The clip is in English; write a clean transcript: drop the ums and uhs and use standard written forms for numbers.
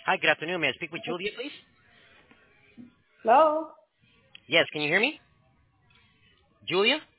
Hi, good afternoon. May I speak with Julia, please? Hello? Yes, can you hear me? Julia?